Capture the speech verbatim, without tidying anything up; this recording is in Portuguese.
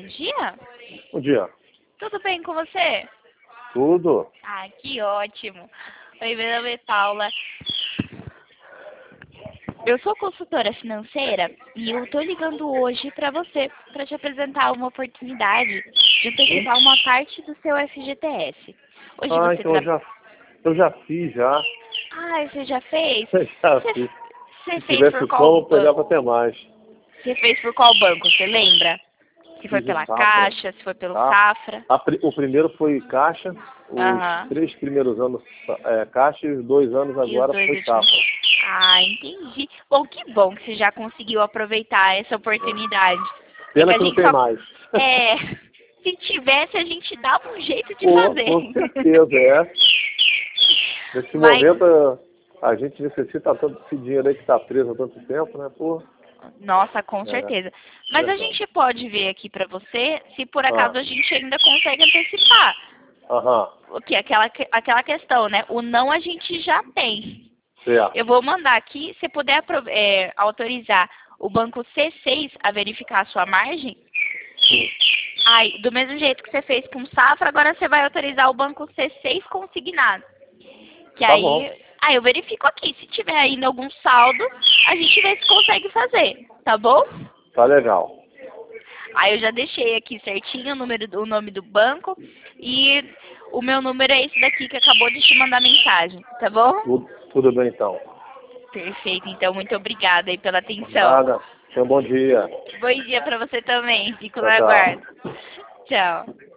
dia. Bom dia. Tudo bem com você? Tudo. Ah, que ótimo. Oi, meu nome é Paula. Eu sou consultora financeira e eu tô ligando hoje para você, para te apresentar uma oportunidade de antecipar uma parte do seu F G T S. Hoje Ah, você então eu tra... já, eu já fiz, já. Ah, você já fez? Eu já Você, fiz. você Se fez tivesse por como, qual eu pegava banco? até mais. Você fez por qual banco, você lembra? Se foi Fiz o pela Safra. Caixa, se foi pelo Tá? Safra? A pri- o primeiro foi Caixa, os Aham. três primeiros anos é, Caixa e os dois anos E os agora dois foi últimos? Safra. Ah, entendi. Bom, que bom que você já conseguiu aproveitar essa oportunidade. É que Pena a que não gente tem só... mais. É, se tivesse, a gente dava um jeito de Pô, fazer. com certeza, é. Nesse Mas, momento, a gente necessita tanto esse dinheiro aí que está preso há tanto tempo, né? Pô, nossa, com é, certeza. Mas a verdade. gente pode ver aqui pra você se por Ah, acaso a gente ainda consegue antecipar. aham, O que? Aquela, que- aquela questão, né? O não a gente já tem. Eu certo. vou mandar aqui, se puder apro- é, autorizar o banco C seis a verificar a sua margem. Aí, do mesmo jeito que você fez com o Safra, agora você vai autorizar o banco C seis consignado. Que Tá bom, aí, aí eu verifico aqui. Se tiver ainda algum saldo, a gente vê se consegue fazer, tá bom? tá legal. Aí eu já deixei aqui certinho o, número do, o nome do banco e o meu número é esse daqui que acabou de te mandar mensagem, tá bom? Tudo, tudo bem então. Perfeito, então muito obrigada aí pela atenção. Nada. Tenha um bom dia. Bom dia pra você também, fico no Tchau, tchau. aguardo. Tchau.